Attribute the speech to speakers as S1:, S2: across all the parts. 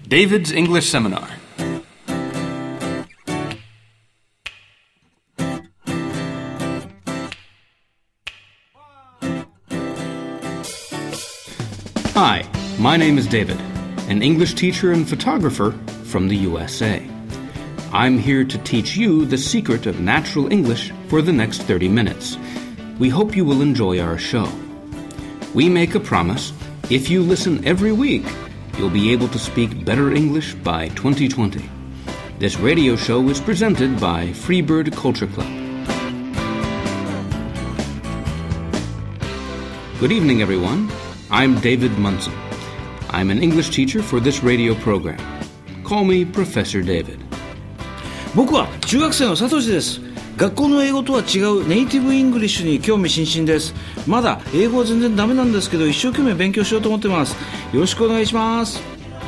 S1: David's English Seminar. Hi, my name is David, an English teacher and photographer from the USA. I'm here to teach you the secret of natural English for the next 30 minutes. We hope you will enjoy our show. We make a promise: if you listen every week, you'll be able to speak better English by 2020. This radio show is presented by Freebird Culture Club. Good evening, everyone. I'm David Munson. I'm an English teacher for this radio program. Call me Professor David.
S2: 僕は中学生のサトシです。学校の英語とは違うネイティブイングリッシュに興味津々です。まだ英語は全然ダメなんですけど、一生懸命勉強しようと思ってます。よろしくお願いします。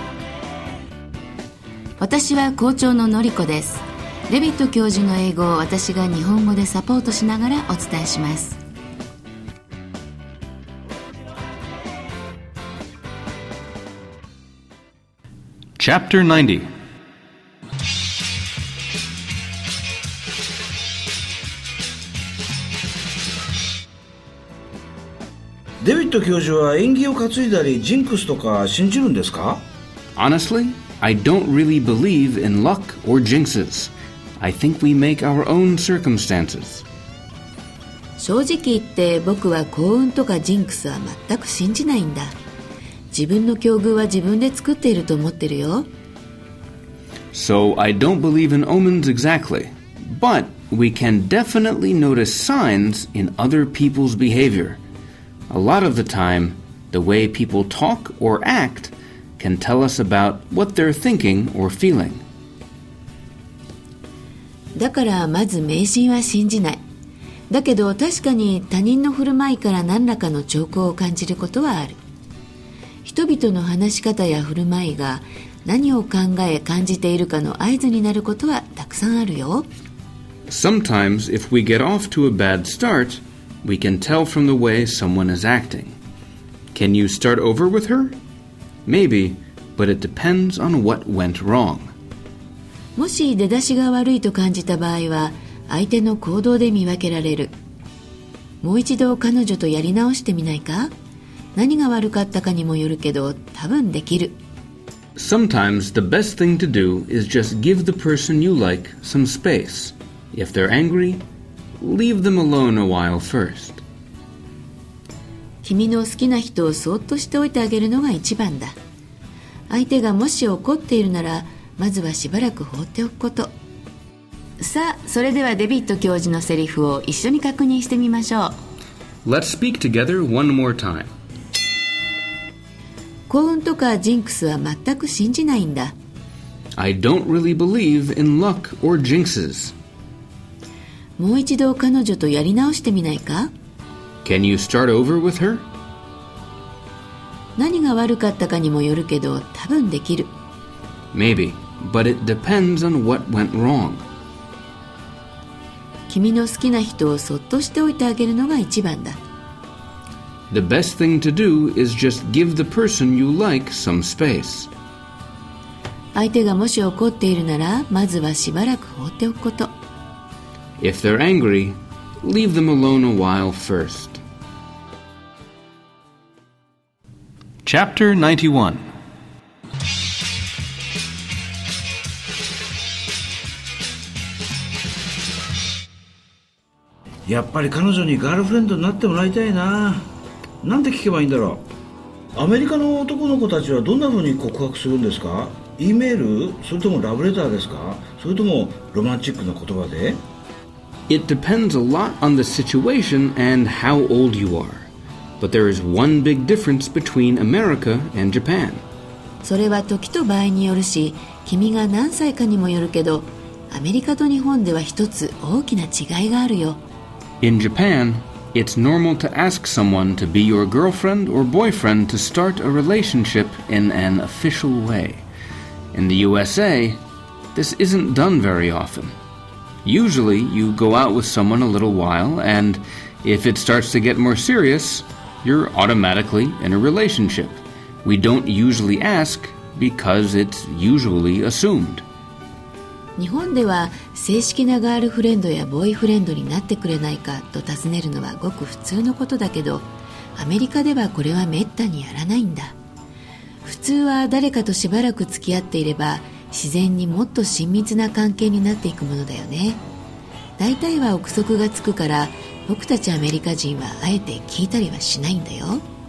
S3: 私は校長ののりこです。デビット教授の英語を私が日本語でサポートしながらお伝えします。
S1: Chapter 90.
S2: デビッド教授は縁起を担いだりジンクスとか信じるんですか？
S1: Honestly, I don't really believe in luck or jinxes. I think we make our own circumstances.
S3: 正直言って僕は幸運とかジンクスは全く信じないんだ。自分の境遇は自分で作っていると思ってるよ。
S1: So I don't believe in omens exactly, but we can definitely notice signs in other people's behavior. A lot of the time, the way people talk or act can tell us about what they're thinking or feeling.
S3: だからまず迷信は信じない。だけど確かに他人の振る舞いから何らかの兆候を感じることはある。人々の話し方や振る舞いが何を考え感じているかの合図になることはたくさんあるよ。
S1: Sometimes, if we get off to a bad start, we can tell from the way someone is acting. Can you start over with her? Maybe, but it depends on what went wrong.
S3: もし出だしが悪いと感じた場合は相手の行動で見分けられる。もう一度彼女とやり直してみないか？何が悪かったかにもよるけど多分できる。
S1: Sometimes the best thing to do is just give the person you like some space. If they're angry, leave them alone a while first.
S3: 君の好きな人をそっとしておいてあげるのが一番だ。相手がもし怒っているならまずはしばらく放っておくこと。さあ、それではデビッド教授のセリフを一緒に確認してみましょう。
S1: Let's speak together one more time.
S3: 幸運とかジンクスは全く信じないんだ。
S1: I don't really believe in luck or jinxes.
S3: もう一度彼女とやり直してみないか？
S1: Can you start over with her?
S3: 何が悪かったかにもよるけど多分できる。
S1: Maybe, but it depends on what went wrong.
S3: 君の好きな人をそっとしておいてあげるのが一番だ。
S1: The best thing to do is just give the person you like some space.
S3: 相手がもし怒っているならまずはしばらく放っておくこと。
S1: If they're angry, leave them alone a while first. Chapter 91.
S2: やっぱり彼女にガールフレンドになってもらいたいな。なんて聞けばいいんだろう。アメリカの男の子たちはどんな風に告白するんですか？ E メール？それともラブレターですか？それともロマンチックな言葉で？
S1: It depends a lot on the situation and how old you are. But there is one big difference between America and Japan.
S3: それは時と場合によるし、君が何歳かにもよるけど、アメリカと日本では一つ大きな違いがあるよ。
S1: In Japan, it's normal to ask someone to be your girlfriend or boyfriend to start a relationship in an official way. In the USA, this isn't done very often. Usually, you go out with someone a little while, and if it starts to get more serious, you're automatically in a relationship. We don't usually ask, because it's usually assumed.
S3: 日本では正式なガールフレンドやボーイフレンドになってくれないかと尋ねるのはごく普通のことだけど、アメリカではこれはめったにやらないんだ。普通は誰かとしばらく付き合っていれば自然にもっと親密な関係になっていくものだよね。大体は憶測がつくから僕たちアメリカ人はあえて聞いたりはしないんだよ。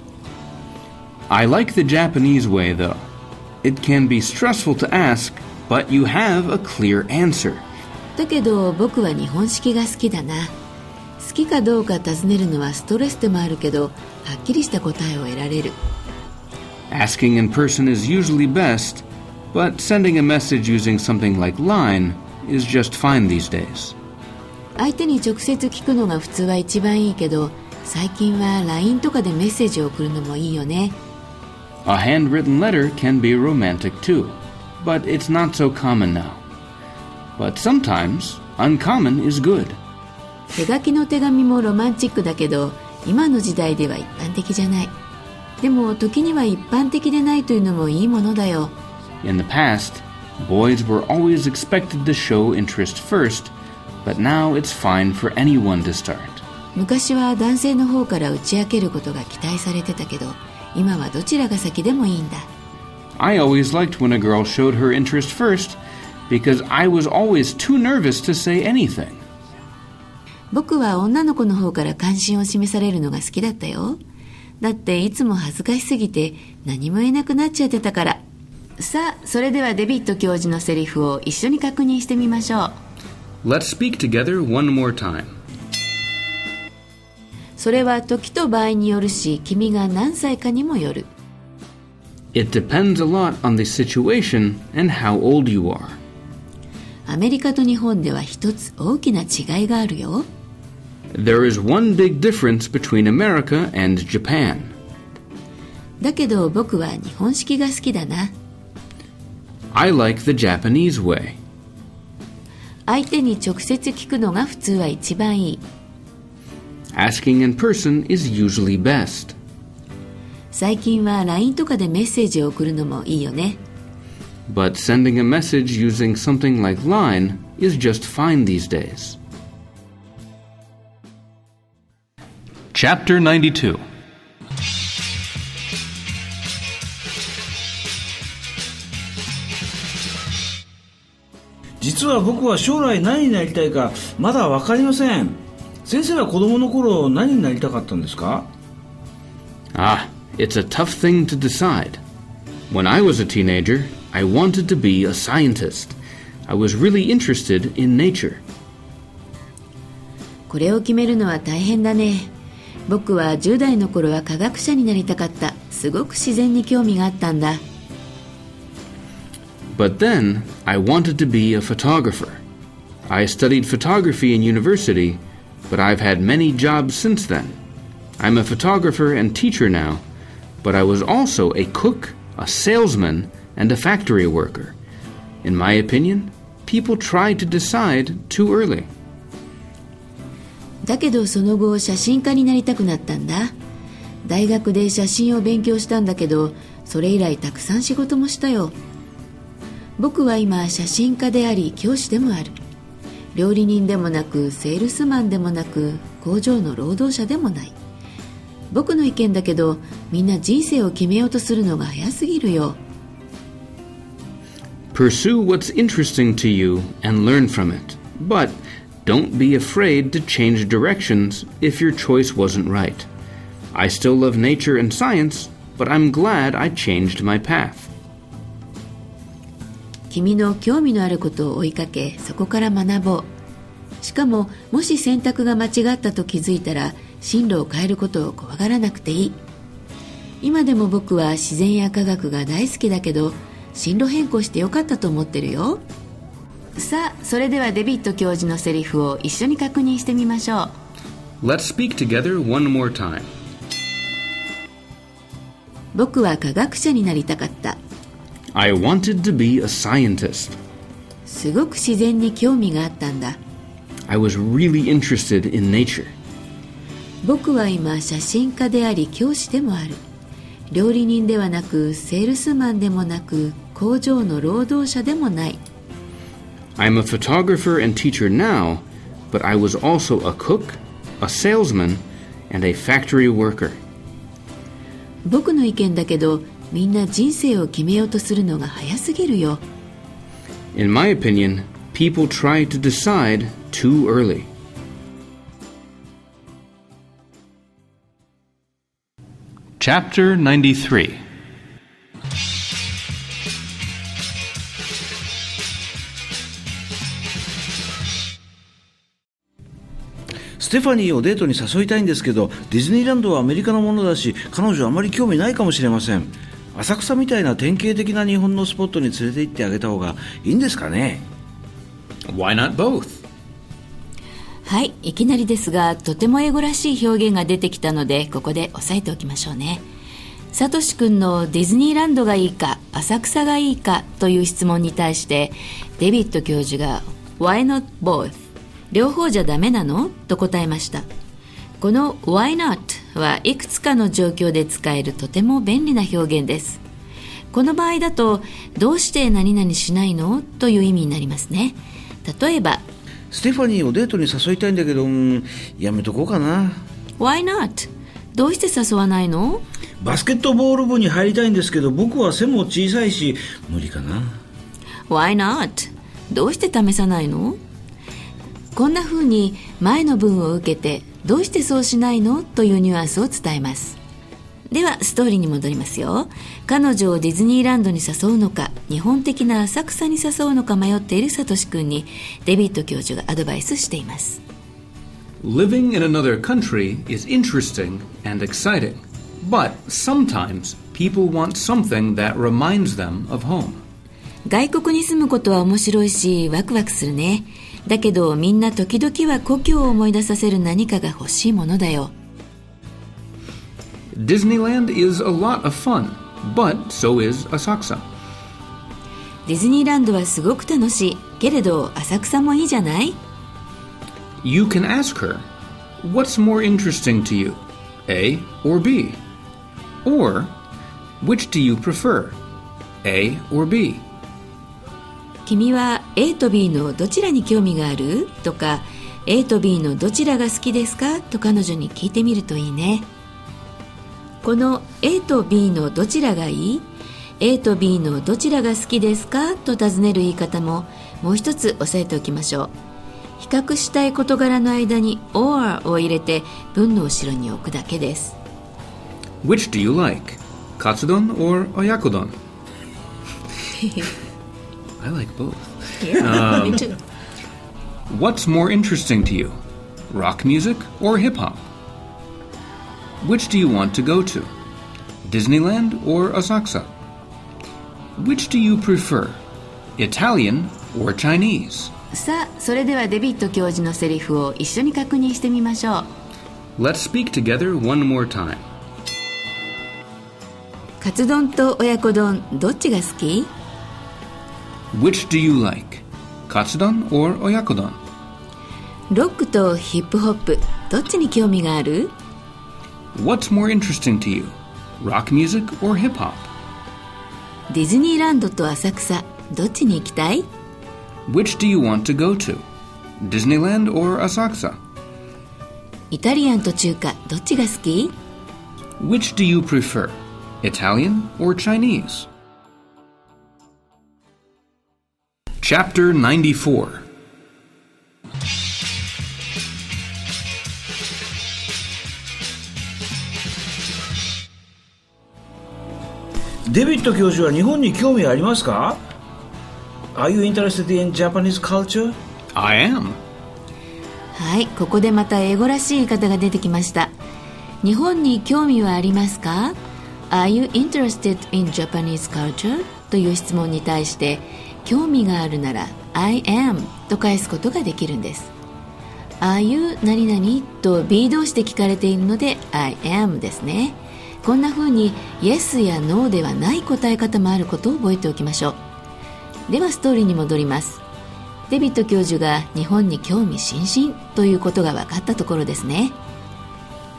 S1: I like the Japanese way, though. It can be stressful to ask, but you have a clear answer.
S3: だけど僕は日本式が好きだな。好きかどうか尋ねるのはストレスでもあるけど、はっきりした答えを得られる。
S1: Asking in person is usually best, but sending a message using something like LINE is just fine these days.
S3: 相手に直接聞くのが普通は一番いいけど、最近は LINE とかでメッセージを送るのもいいよね。
S1: A handwritten letter can be romantic too, but it's not so common now. But sometimes, uncommon is good.
S3: 手書きの手紙もロマンチックだけど、今の時代では一般的じゃない。でも時には一般的でないというのもいいものだよ。
S1: In the past, boys were always expected to show interest first, but now it's fine for anyone to start.
S3: 昔は男性の方から打ち明けることが期待されてたけど、今はどちらが先でもいいんだ。
S1: I always liked when a girl showed her interest first, because I was always too nervous to say anything.
S3: 僕は女の子の方から関心を示されるのが好きだったよ。だっていつも恥ずかしすぎて何も言えなくなっちゃってたから。さあ、それではデビッド教授のセリフを一緒に確認してみましょう。
S1: Let's speak together one more time.
S3: それは時と場合によるし、君が何歳かにもよる。
S1: It depends a lot on the situation and how old you are.
S3: アメリカと日本では一つ大きな違いがあるよ。
S1: There is one big difference between America and Japan.
S3: だけど僕は日本式が好きだな。
S1: I like the Japanese way.
S3: 相手に直接聞くのが普通は一番いい。
S1: Asking in person is usually best.
S3: 最近は LINE とかでメッセージを送るのもいいよね。
S1: But sending a message using something like LINE is just fine these days. Chapter 92.
S2: 実は僕は将来何になりたいかまだ分かりません。先生は子供の頃何になりたかったんですか？
S1: Ah, it's a tough thing to decide. When I was a teenager, I wanted to be a scientist. I was really interested in nature.
S3: これを決めるのは大変だね。僕は10代の頃は科学者になりたかった。すごく自然に興味があったんだ。
S1: But then, I wanted to be a photographer. I studied photography in university, but I've had many jobs since then. I'm a photographer and teacher now, but I was also a cook, a salesman, and a factory worker. In my opinion, people try to decide too early.
S3: だけどその後写真家になりたくなったんだ。大学で写真を勉強したんだけど、それ以来たくさん仕事もしたよ。僕は今写真家であり教師でもある。料理人でもなくセールスマンでもなく工場の労働者でもない。僕の意見だけど、みんな人生を決めようとするのが早すぎるよ。
S1: Pursue what's interesting to you and learn from it. But don't be afraid to change directions if your choice wasn't right. I still love nature and science, but I'm glad I changed my path.
S3: 君の興味のあることを追いかけ、そこから学ぼう。しかも、もし選択が間違ったと気づいたら、進路を変えることを怖がらなくていい。今でも僕は自然や科学が大好きだけど、進路変更してよかったと思ってるよ。さあ、それではデビッド教授のセリフを一緒に確認してみましょう。
S1: Let's speak together one more time.
S3: 僕は科学者になりたかった。
S1: I wanted to be a scientist.
S3: すごく自然に興味があったんだ。
S1: I was really interested in nature.
S3: 僕は今写真家であり教師でもある。 料理人ではなくセールスマンでもなく工場の労働者でもない。
S1: I'm a photographer and teacher now, but I was also a cook, a salesman, and a factory worker.
S3: 僕の意見だけどみんな人生を決めようとするのが早すぎるよ。
S1: In my opinion, people try to decide too early. Chapter 93.
S2: ステファニーをデートに誘いたいんですけど、ディズニーランドはアメリカのものだし、彼女はあまり興味ないかもしれません。浅草みたいな典型的な日本のスポットに連れて行ってあげた方がいいんですかね。
S1: Why not both?
S3: はい、いきなりですがとても英語らしい表現が出てきたのでここで押さえておきましょうね。サトシ君のディズニーランドがいいか浅草がいいかという質問に対してデビッド教授が Why not both? 両方じゃダメなのと答えました。この Why not はいくつかの状況で使えるとても便利な表現です。この場合だとどうして何々しないのという意味になりますね。例えば
S2: ステファニーをデートに誘いたいんだけど、やめとこうかな。
S3: Why not? どうして誘わないの？
S2: バスケットボール部に入りたいんですけど、僕は背も小さいし無理かな。
S3: Why not? どうして試さないの？こんな風に前の文を受けてどうしてそうしないのというニュアンスを伝えます。ではストーリーに戻りますよ。彼女をディズニーランドに誘うのか日本的な浅草に誘うのか迷っているサトシ君にデビッド教授がアドバイスしています。
S1: Living in another country is interesting and exciting, but sometimes people want something that reminds them of home.
S3: 外国に住むことは面白いしワクワクするね。だけどみんな時々は故郷を思い出させる何かが欲しいものだよ。
S1: Disneyland is a lot of fun, but so is Asakusa.
S3: ディズニーランドはすごく楽しい。けれど浅草もいいじゃない？
S1: You can ask her, what's more interesting to you, A or B? Or, which do you prefer, A or B?
S3: 君は A と B のどちらに興味がある？とか A と B のどちらが好きですか？と彼女に聞いてみるといいね。この A と B のどちらがいい？ A と B のどちらが好きですか？と尋ねる言い方ももう一つ押さえておきましょう。比較したい事柄の間に or を入れて文の後ろに置くだけです。
S1: Which do you like, katsudon or oyakodon? I like both.
S3: Yeah, me too.
S1: What's more interesting to you, rock music or hip-hop? Which do you want to go to, Disneyland or Asakusa? Which do you prefer, Italian or Chinese?
S3: さあ、それではデビッド教授のセリフを一緒に確認してみましょう。
S1: Let's speak together one more time.
S3: カツ丼と親子丼どっちが好き？
S1: Which do you like, katsudon or oyakodon?
S3: ロックとヒップホップどっちに興味がある？
S1: What's more interesting to you, rock music or hip-hop?
S3: ディズニーランドと浅草どっちに行きたい？
S1: Which do you want to go to, Disneyland or Asakusa?
S3: イタリアンと中華どっちが好き？
S1: Which do you prefer, Italian or Chinese? Chapter 94.
S2: デビッド教授は日本に興味ありますか？ Are you interested in Japanese culture?
S1: I am.
S3: はい、ここでまた英語らしい言い方が出てきました。日本に興味はありますか？ Are you interested in Japanese culture? という質問に対して興味があるなら I am と返すことができるんです。 Are you 何々と B 動詞で聞かれているので I am ですね。こんな風に Yes や No ではない答え方もあることを覚えておきましょう。ではストーリーに戻ります。デビッド教授が日本に興味津々ということが分かったところですね。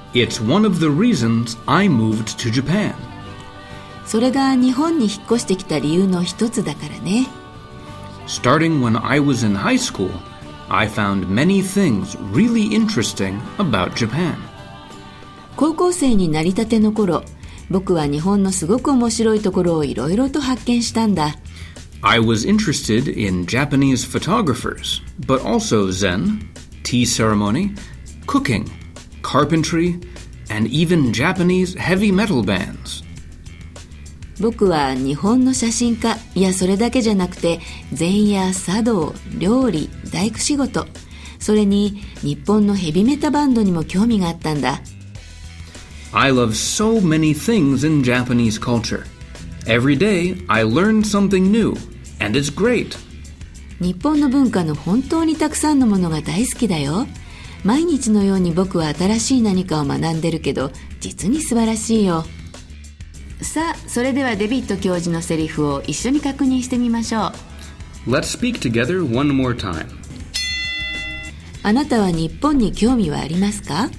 S1: It's one of the reasons I moved to Japan.
S3: それが日本に引っ越してきた理由の一つだからね。
S1: Starting when I was in high school, I found many things really interesting about Japan.
S3: 高校生になりたての頃、僕は日本のすごく面白いところをいろいろと発見したんだ。
S1: I was interested in Japanese photographers, but also Zen, tea ceremony, cooking, carpentry, and even Japanese heavy metal bands.
S3: 僕は日本の写真家、いやそれだけじゃなくて禅や茶道、料理、大工仕事、それに日本のヘビメタバンドにも興味があったんだ。
S1: I love so many things in Japanese culture. Every day I learn something new, and it's great.
S3: 日本の文化の本当にたくさんのものが大好きだよ。毎日のように僕は新しい何かを学んでるけど、実に素晴らしいよ。さあ、それではデビッド教授のセリフを一緒に確認してみましょう。
S1: Let's speak together one more time.
S3: あなたは日本に興味はありますか？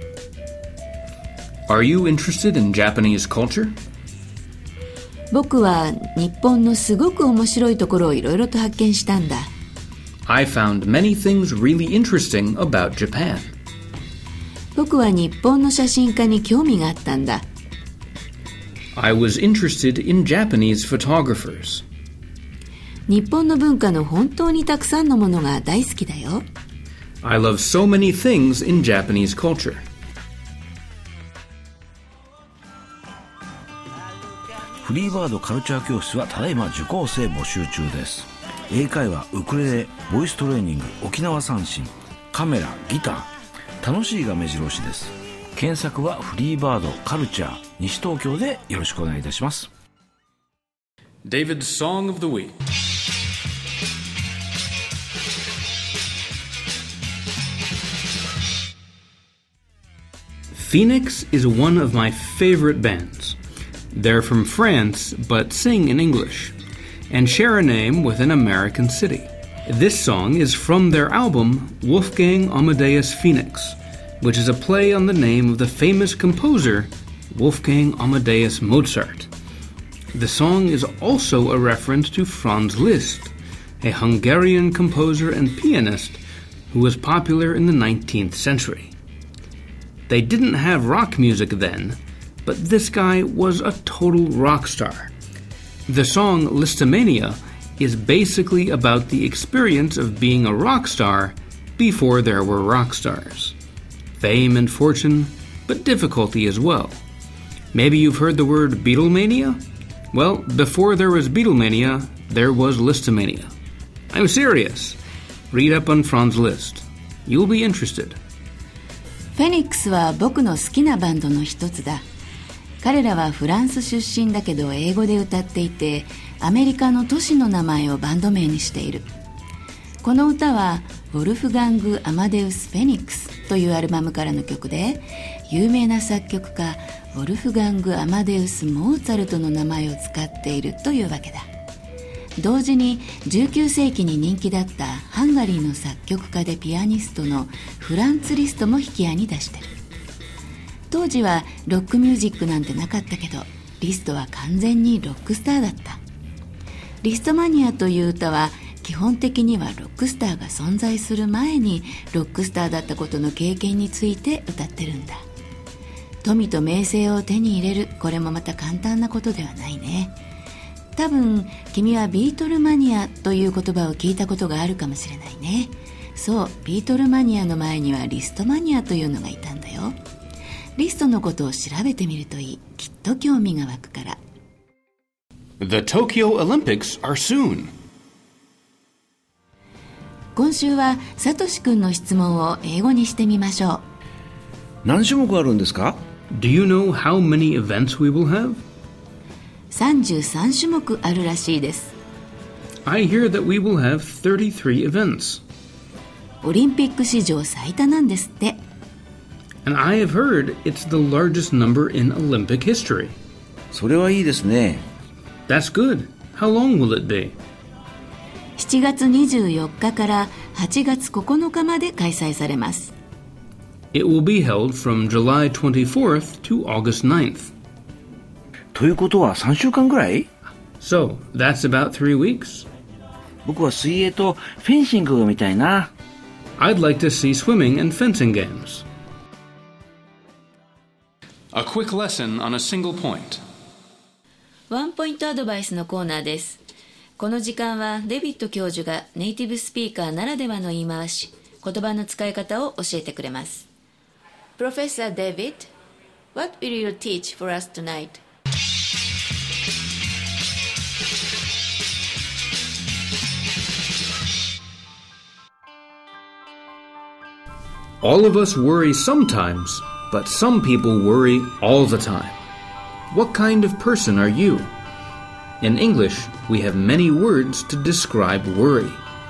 S1: Are you interested in Japanese culture?
S3: 僕は日本のすごく面白いところをいろいろと発見したんだ。
S1: I found many things really interesting about Japan.
S3: 僕は日本の写真家に興味があったんだ。
S1: I was interested in Japanese photographers.
S3: 日本の文化の本当にたくさんのものが大好きだよ。
S1: I love so many things in Japanese culture.
S2: フリーバードカルチャー教室はただいま受講生募集中です。英会話、ウクレレ、ボイストレーニング、沖縄三振、カメラ、ギター、楽しいが目白押しです。検索はフリーバードカルチャー西東京でよろしくお願いいたします。
S1: David's Song of the Week. Phoenix is one of my favorite bands. They're from France, but sing in English, and share a name with an American city. This song is from their album Wolfgang Amadeus Phoenix, which is a play on the name of the famous composer Wolfgang Amadeus Mozart. The song is also a reference to Franz Liszt, a Hungarian composer and pianist who was popular in the 19th century. They didn't have rock music then, but this guy was a total rock star. The song Listomania is basically about the experience of being a rock star before there were rock stars. Fame and fortune, but difficulty as well. Maybe you've heard the word Beatlemania? Well, before there was Beatlemania, there was Listomania. I'm serious. Read up on Franz Liszt. You'll be interested.
S3: フェニックスは僕の好きなバンドの一つだ。彼らはフランス出身だけど英語で歌っていて、アメリカの都市の名前をバンド名にしている。この歌はウォルフガング・アマデウス・フェニックスというアルバムからの曲で、有名な作曲家ウォルフガング・アマデウス・モーツァルトの名前を使っているというわけだ。同時に19世紀に人気だったハンガリーの作曲家でピアニストのフランツ・リストも引き合いに出してる。当時はロックミュージックなんてなかったけど、リストは完全にロックスターだった。リストマニアという歌は基本的にはロックスターが存在する前にロックスターだったことの経験について歌ってるんだ。富と名声を手に入れる、これもまた簡単なことではないね。多分君はビートルマニアという言葉を聞いたことがあるかもしれないね。そう、ビートルマニアの前にはリストマニアというのがいたんだよ。リストのことを調べてみるといい。きっと興味が湧くから。
S1: The Tokyo Olympics are soon.
S3: 今週はサトシ君の質問を英語にしてみましょう。
S2: 何種目あるんですか？
S1: Do you know how many events we will have?
S3: 33種目あるらしいです。
S1: I hear that we will have 33 events.
S3: オリンピック史上最多なんですって。
S1: And I have heard it's the largest number in Olympic history.
S2: それはいいですね。
S1: That's good. How long will it be?
S3: 7月24日から8月9日まで開催されます。
S1: It will be held from July 24th to August 9th.
S2: ということは3週間ぐらい？
S1: So, that's about 3 weeks.
S2: 僕は水泳とフェンシングが見たいな。
S1: I'd like to see swimming and fencing games. A quick lesson on a single point.
S3: ワンポイントアドバイスのコーナーです。この時間はデビッド教授がネイティブスピーカーならではの言い回し、言葉の使い方を教えてくれます。Professor David, what will you teach for us tonight?
S1: All of us worry sometimes, but some people worry all the time. What kind of person are you? In English, we have many words to describe worry.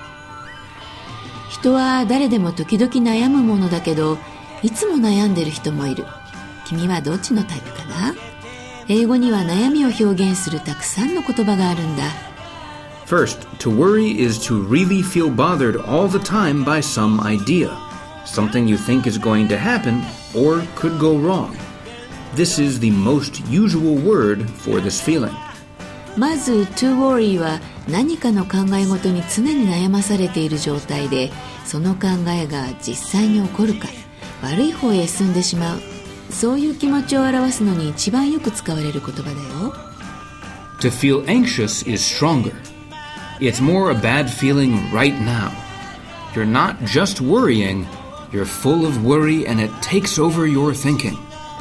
S3: 人は誰でも時々悩むものだけど、いつも悩んでる人もいる。君はどっちのタイプかな？英語には悩みを表現するたくさんの言葉があるんだ。
S1: First, to worry is to really feel bothered all the time by some idea, something you think is going to happen or could go wrong. This is the most usual word for this feeling.
S3: まず to worry は何かの考え事に常に悩まされている状態で、その考えが実際に起こるか悪い方へ進んでしまう、そういう気持ちを表すのに一番よく使われる言葉だよ。
S1: To feel anxious is stronger. It's more a bad feeling right now. You're not just worrying, you're full of worry and it takes over your thinking.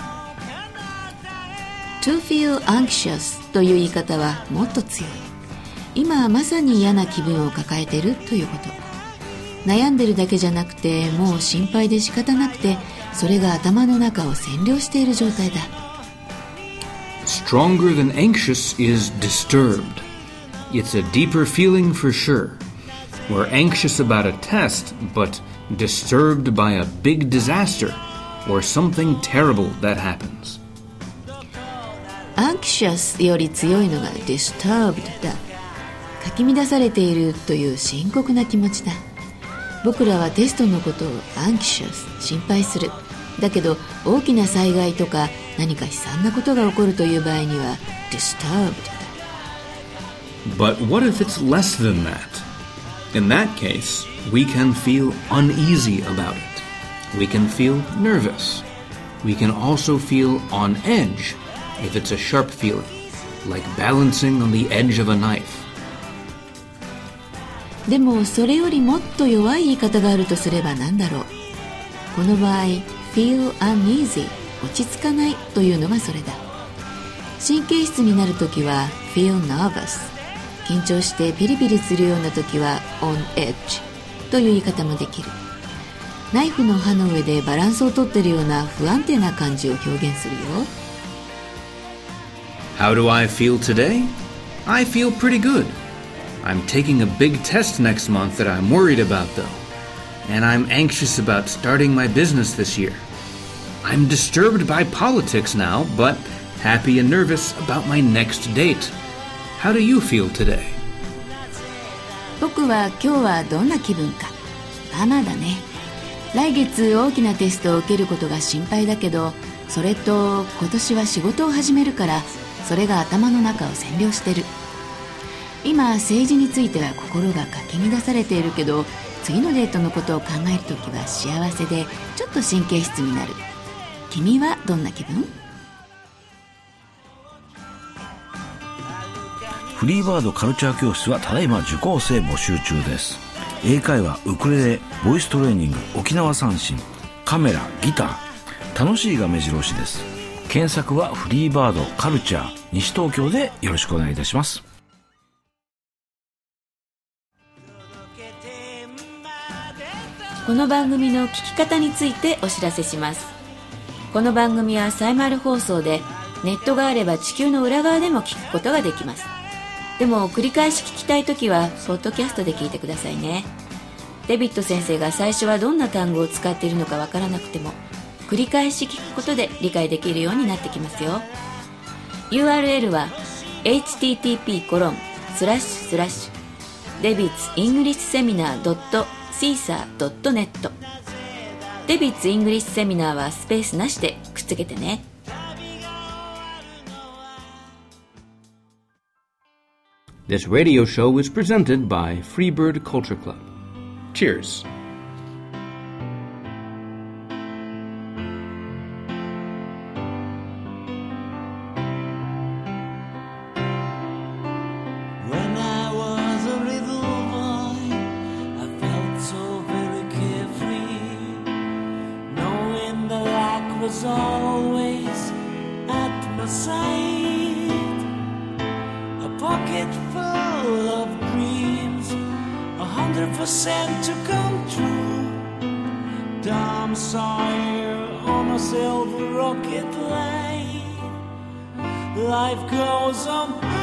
S3: To feel anxious という言い方はもっと強い。今まさに嫌な気分を抱えているということ。悩んでるだけじゃなくて、もう心配で仕方なくて、それが頭の中を占領している状態だ。
S1: Stronger than anxious is disturbed. It's a deeper feeling for sure. We're anxious about a test, but disturbed by a big disaster or something terrible that happens.
S3: Anxious より強いのが disturbed だ。かき乱されているという深刻な気持ちだ。僕らはテストのことを anxious 心配する。だけど大きな災害とか何か悲惨なことが起こるという場合には disturbed だ。
S1: But what if it's less than that? In that case, we can feel uneasy about it. We can feel nervous. We can also feel on edge if it's a sharp feeling, like balancing on the edge of a knife.
S3: でもそれよりもっと弱い言い方があるとすれば何だろう。この場合 feel uneasy 落ち着かないというのがそれだ。神経質になるときは feel nervous、 緊張してピリピリするようなときは on edge という言い方もできる。ナイフの刃の上でバランスをとっているような不安定な感じを表現するよ。
S1: How do I feel today? I feel pretty good. I'm taking a big test next month that I'm worried about though, and I'm anxious about starting my business this year. I'm disturbed by politics now, but happy and nervous about my next date. How do you feel today?
S3: 僕は今日はどんな気分か。まあまあだね。来月大きなテストを受けることが心配だけど、それと今年は仕事を始めるから、それが頭の中を占領してる。今政治については心がかき乱されているけど、次のデートのことを考えるときは幸せでちょっと神経質になる。君はどんな気分？
S2: フリーバードカルチャー教室はただいま受講生募集中です。英会話、ウクレレ、ボイストレーニング、沖縄三線、カメラ、ギター、楽しいが目白押しです。検索はフリーバードカルチャー西東京でよろしくお願いいたします。
S3: この番組の聞き方についてお知らせします。この番組はサイマル放送で、ネットがあれば地球の裏側でも聞くことができます。でも繰り返し聞きたいときはポッドキャストで聞いてくださいね。デビッド先生が最初はどんな単語を使っているのかわからなくても、繰り返し聞くことで理解できるようになってきますよ。 URL は http://debitsenglishseminar.caesar.net デビッツ・イングリッシュセミナーはスペースなしでくっつけてね。
S1: This radio show is presented by Freebird Culture Club. Cheers.
S4: When I was a little boy, I felt so very carefree, knowing the luck was always at my side. A pocket full of dreams, 100% to come true. Tom Sawyer on a silver rocket line. Life goes on.